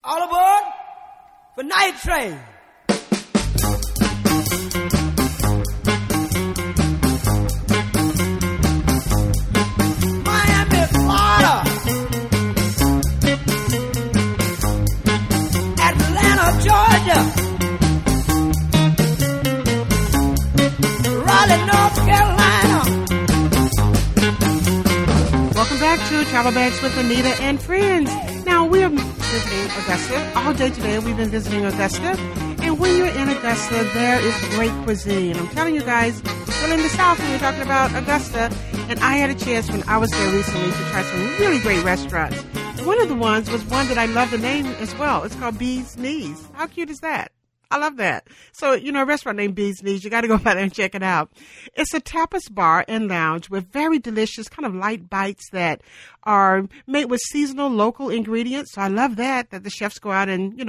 All aboard for Night Train. Miami, Florida. Atlanta, Georgia. Raleigh, North Carolina. Welcome back to Travel Bags with Anita and friends. Now, we are visiting Augusta all day today. We've been visiting Augusta. And when you're in Augusta, there is great cuisine. I'm telling you guys, we're still in the South when we're talking about Augusta. And I had a chance when I was there recently to try some really great restaurants. One of the ones was one that I love the name as well. It's called Bee's Knees. How cute is that? I love that. So, a restaurant named Bee's Knees, you got to go by there and check it out. It's a tapas bar and lounge with very delicious kind of light bites that are made with seasonal local ingredients. So I love that the chefs go out and,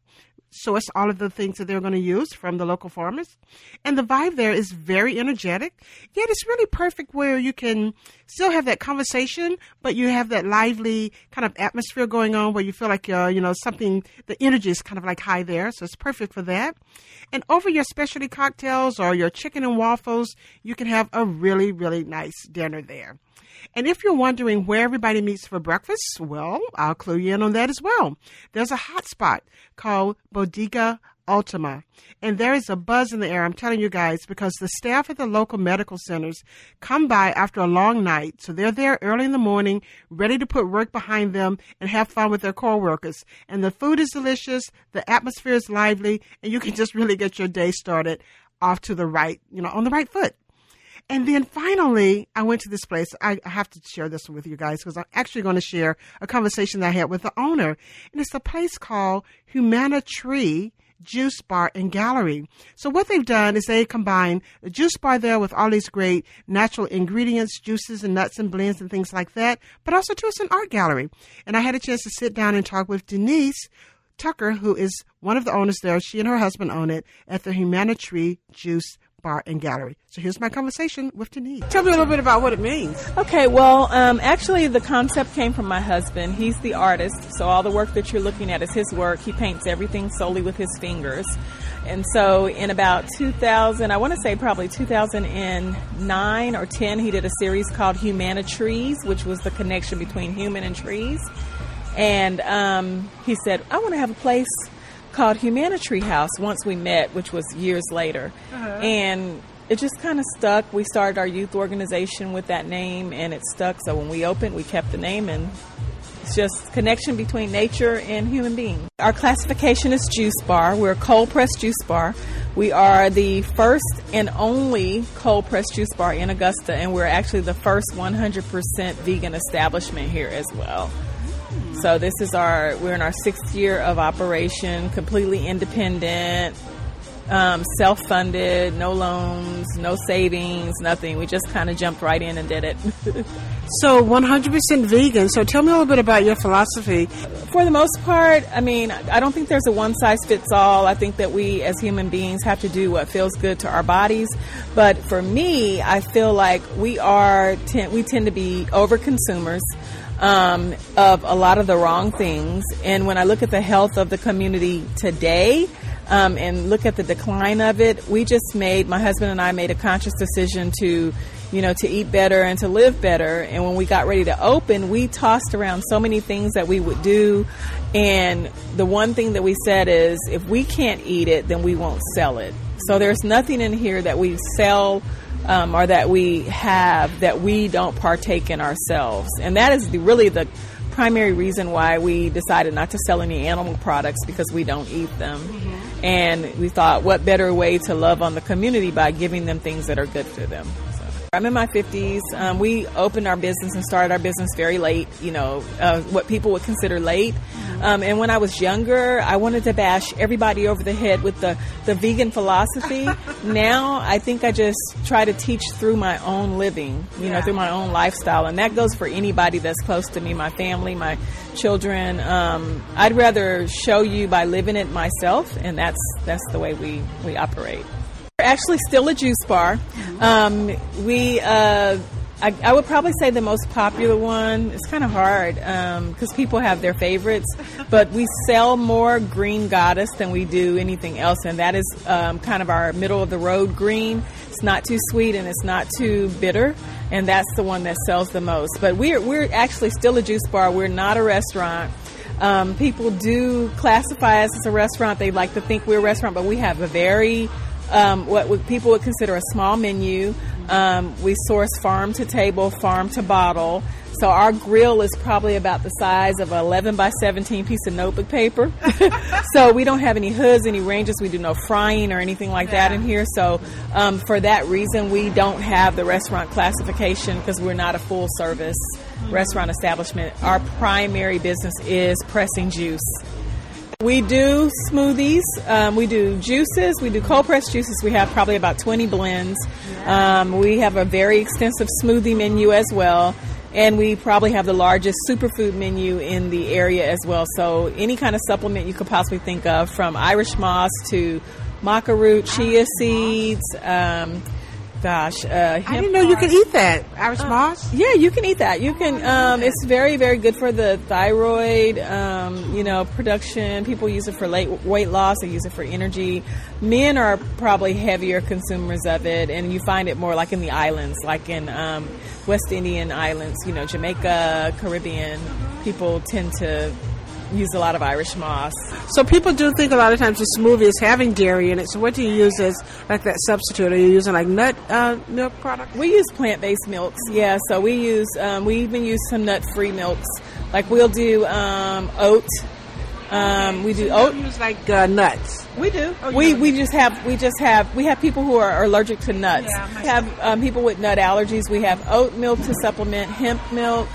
source all of the things that they're going to use from the local farmers. And the vibe there is very energetic, yet it's really perfect where you can still have that conversation, but you have that lively kind of atmosphere going on where you feel like, something, the energy is kind of like high there. So it's perfect for that. And over your specialty cocktails or your chicken and waffles, you can have a really, really nice dinner there. And if you're wondering where everybody meets for breakfast, well, I'll clue you in on that as well. There's a hot spot called Bodega Ultima, and there is a buzz in the air, I'm telling you guys, because the staff at the local medical centers come by after a long night, so they're there early in the morning, ready to put work behind them and have fun with their coworkers. And the food is delicious, the atmosphere is lively, and you can just really get your day started off to the right, on the right foot. And then finally, I went to this place. I have to share this with you guys because I'm actually going to share a conversation that I had with the owner. And it's a place called Humana Tree Juice Bar and Gallery. So what they've done is they combine a juice bar there with all these great natural ingredients, juices and nuts and blends and things like that. But also, too, it's an art gallery. And I had a chance to sit down and talk with Denise Tucker, who is one of the owners there. She and her husband own it at the Humana Tree Juice Bar and Gallery. So here's my conversation with Denise. Tell me a little bit about what it means. Okay, well, actually the concept came from my husband. He's the artist, so all the work that you're looking at is his work. He paints everything solely with his fingers. And so in about 2000, I want to say probably 2009 or 10, he did a series called Humana Trees, which was the connection between human and trees. And he said, I want to have a place called Humana Tree House once we met, which was years later. And it just kind of stuck. We started our youth organization with that name, and it stuck. So when we opened, we kept the name, and it's just connection between nature and human beings. Our classification is juice bar. We're a cold-pressed juice bar. We are the first and only cold-pressed juice bar in Augusta, and we're actually the first 100% vegan establishment here as well. So this is we're in our 6th year of operation, completely independent, self-funded, no loans, no savings, nothing. We just kind of jumped right in and did it. So 100% vegan. So tell me a little bit about your philosophy. For the most part, I don't think there's a one-size-fits-all. I think that we as human beings have to do what feels good to our bodies. But for me, I feel like we tend to be over-consumers of a lot of the wrong things. And when I look at the health of the community today, and look at the decline of it, my husband and I made a conscious decision to eat better and to live better. And when we got ready to open, we tossed around so many things that we would do. And the one thing that we said is, if we can't eat it, then we won't sell it. So there's nothing in here that we sell or that we have that we don't partake in ourselves. And that is really the primary reason why we decided not to sell any animal products, because we don't eat them. Mm-hmm. And we thought, what better way to love on the community by giving them things that are good for them. So I'm in my 50s. We opened our business and started our business very late, what people would consider late. And when I was younger, I wanted to bash everybody over the head with the vegan philosophy. Now, I think I just try to teach through my own living, through my own lifestyle. And that goes for anybody that's close to me, my family, my children. I'd rather show you by living it myself, and that's the way we operate. We're actually still a juice bar. I would probably say the most popular one. It's kind of hard because people have their favorites, but we sell more Green Goddess than we do anything else, and that is kind of our middle of the road green. It's not too sweet and it's not too bitter, and that's the one that sells the most. But we're actually still a juice bar. We're not a restaurant. People do classify us as a restaurant. They like to think we're a restaurant, but we have a very what people would consider a small menu. We source farm to table, farm to bottle. So our grill is probably about the size of an 11 by 17 piece of notebook paper. So we don't have any hoods, any ranges. We do no frying or anything like that in here. So for that reason, we don't have the restaurant classification because we're not a full service restaurant establishment. Our primary business is pressing juice. We do smoothies, we do juices, we do cold pressed juices. We have probably about 20 blends. We have a very extensive smoothie menu as well, and we probably have the largest superfood menu in the area as well. So any kind of supplement you could possibly think of, from Irish moss to maca root, chia seeds, I didn't know you could eat that. Irish moss? Yeah, you can eat that. You can. It's very, very good for the thyroid, production. People use it for weight loss. They use it for energy. Men are probably heavier consumers of it, and you find it more like in the islands, like in West Indian islands, Jamaica, Caribbean. People tend to use a lot of Irish moss. So people do think a lot of times the smoothie is having dairy in it. So what do you use as like that substitute? Are you using like nut milk product? We use plant-based milks. Yeah. So we even use some nut-free milks. Like we'll do oat. We do oat. Use like nuts. We do. We have people who are allergic to nuts. Yeah, we have people with nut allergies. We have oat milk to supplement, hemp milk.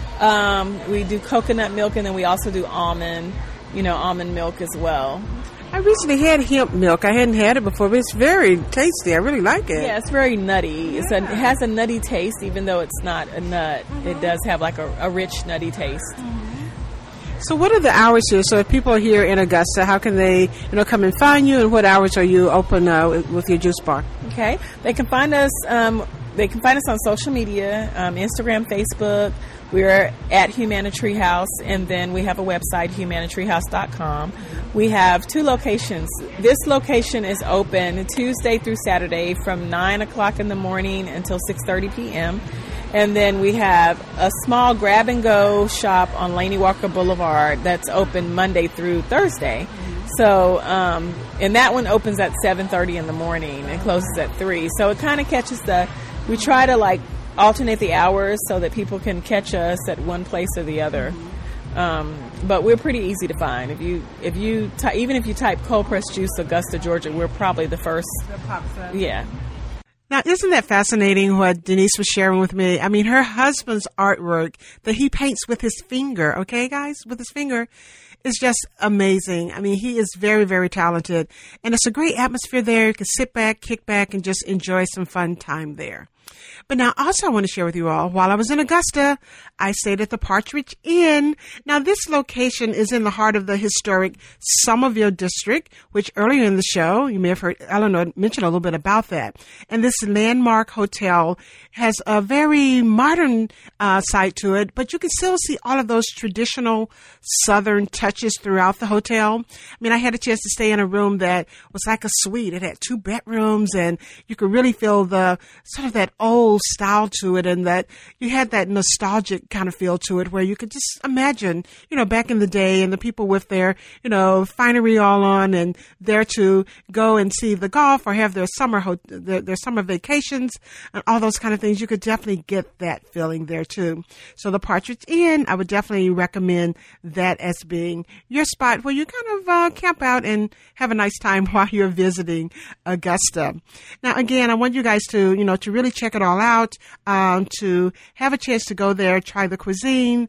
We do coconut milk, and then we also do almond milk as well. I recently had hemp milk. I hadn't had it before, but it's very tasty. I really like it. Yeah, it's very nutty. It has a nutty taste, even though it's not a nut. Mm-hmm. It does have like a rich, nutty taste. Mm-hmm. So what are the hours here? So if people are here in Augusta, how can they come and find you, and what hours are you open with your juice bar? Okay. They can find us on social media, Instagram, Facebook. We're at Humana Treehouse, and then we have a website, humanatreehouse.com. We have 2 locations. This location is open Tuesday through Saturday from 9 o'clock in the morning until 6:30 p.m. And then we have a small grab-and-go shop on Laney Walker Boulevard that's open Monday through Thursday. So, and that one opens at 7:30 in the morning and closes at 3. So it kind of catches we try to alternate the hours so that people can catch us at one place or the other. But we're pretty easy to find. Even if you type cold pressed juice Augusta, Georgia, we're probably the first. Yeah. Now, isn't that fascinating what Denise was sharing with me? I mean, her husband's artwork that he paints with his finger, okay, guys, with his finger, is just amazing. I mean, he is very, very talented, and it's a great atmosphere there. You can sit back, kick back, and just enjoy some fun time there. But now also I want to share with you all, while I was in Augusta, I stayed at the Partridge Inn. Now this location is in the heart of the historic Somerville district, which earlier in the show, you may have heard Eleanor mention a little bit about that. And this landmark hotel has a very modern side to it, but you can still see all of those traditional Southern touches throughout the hotel. I mean, I had a chance to stay in a room that was like a suite. It had 2 bedrooms, and you could really feel the sort of that old style to it, and that you had that nostalgic kind of feel to it where you could just imagine, back in the day, and the people with their, finery all on and there to go and see the golf or have their summer vacations and all those kind of things. You could definitely get that feeling there too. So the Partridge Inn, I would definitely recommend that as being your spot where you kind of camp out and have a nice time while you're visiting Augusta. Now, again, I want you guys to, to really check it all out, to have a chance to go there, try the cuisine,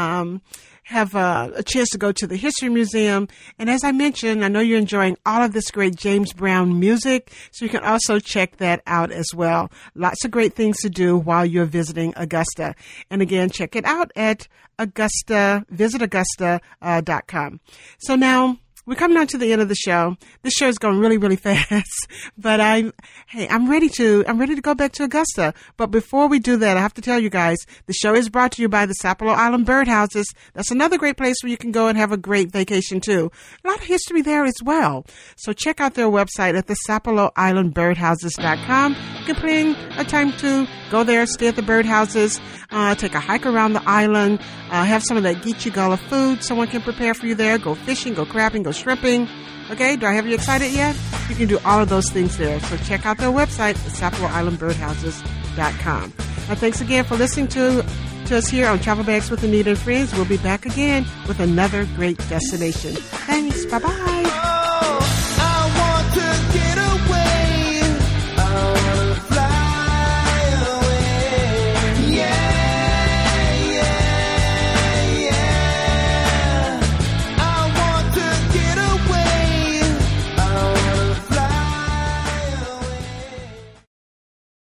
have a chance to go to the History Museum. And as I mentioned, I know you're enjoying all of this great James Brown music, so you can also check that out as well. Lots of great things to do while you're visiting Augusta. And again, check it out at visitaugusta.com. So now, we're coming down to the end of the show. This show is going really, really fast, but I'm ready to go back to Augusta. But before we do that, I have to tell you guys, the show is brought to you by the Sapelo Island Birdhouses. That's another great place where you can go and have a great vacation too. A lot of history there as well. So check out their website at the SapeloIslandBirdhouses.com. You can plan a time to go there, stay at the birdhouses, take a hike around the island, have some of that Geechee Gullah food someone can prepare for you there, go fishing, go crabbing, go shrimping. Okay, do I have you excited yet? You can do all of those things there. So check out their website at SapeloIslandBirdhouses.com. Now, thanks again for listening to us here on Travel Bags with Anita and Friends. We'll be back again with another great destination. Thanks. Bye-bye.